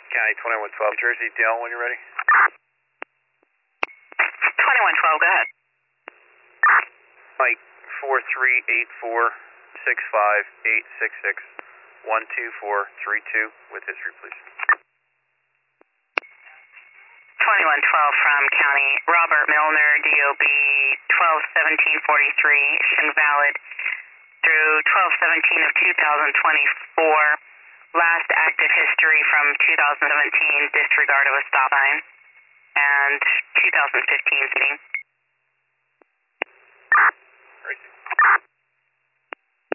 County 2112, New Jersey, Dale, when you're ready. 2112, go ahead. Mike, 438465866 with history, please. 2112 from County. Robert Milner, DOB 121743, invalid through 1217 of 2024. Last active history from 2017, disregard of a stop sign, and 2015 sitting.